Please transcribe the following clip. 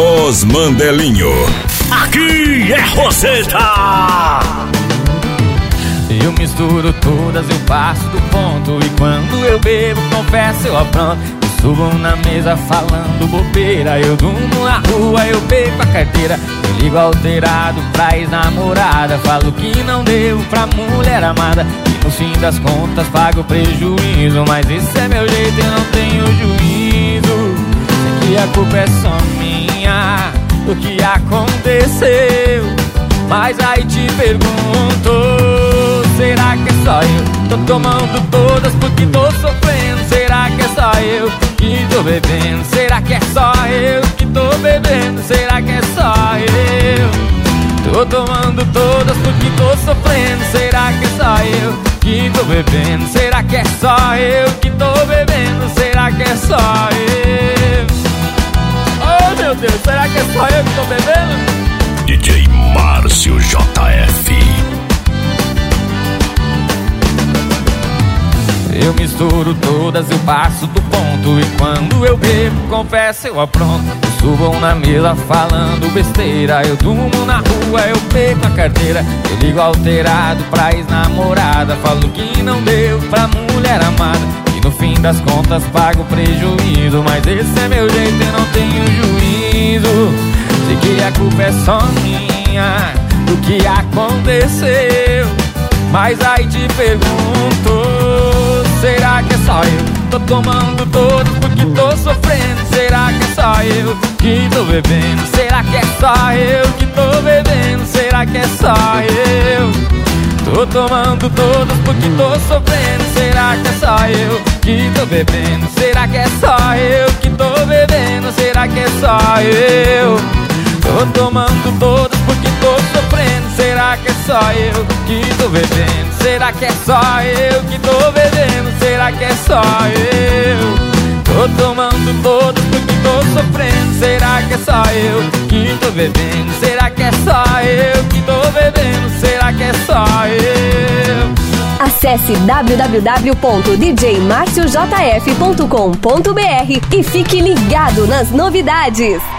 Os Mandelinho. Aqui é Roseta. Eu misturo todas, eu passo do ponto. E quando eu bebo, confesso, eu apronto. Eu subo na mesa falando bobeira. Eu durmo na rua, eu perco a carteira. Eu ligo alterado pra ex-namorada. Falo que não devo pra mulher amada. E no fim das contas pago prejuízo. Mas esse é meu jeito, eu não tenho juízo. Sei que a culpa é só minha do que aconteceu. Mas aí te pergunto, será que é só eu? Tô tomando todas porque tô sofrendo. Será que é só eu que tô bebendo? Será que é só eu que tô bebendo? Será que é só eu? Tô tomando todas porque tô sofrendo. Será que é só eu que tô bebendo? Será que é só eu que tô bebendo? Será que é só eu? Oh meu Deus, será que é só eu que tô bebendo? DJ Márcio JF. Eu misturo todas, eu passo do ponto. E quando eu bebo, confesso, eu apronto. Eu subo na mesa falando besteira. Eu durmo na rua, eu perco a carteira. Eu ligo alterado pra ex-namorada. Falo que não deu pra mulher amada. E no fim das contas pago prejuízo. Mas esse é meu jeito, eu não tenho juízo. Sei que a culpa é só minha do que aconteceu. Mas aí te pergunto, será que é só eu? Tô tomando todas porque tô sofrendo. Será que é só eu que tô bebendo? Será que é só eu que tô bebendo? Será que é só eu? Tô tomando todas porque tô sofrendo. Será que é só eu que tô bebendo? Será que é só eu que tô bebendo? Será que é só eu? Tô tomando todas porque tô sofrendo. Será que é só eu que tô bebendo? Será que é só eu que tô bebendo? Será que é só eu? Tô tomando todas porque tô sofrendo. Será que é só eu que tô bebendo? Será que é só eu que tô bebendo? Será que é só eu? Acesse www.djmarciojf.com.br e fique ligado nas novidades.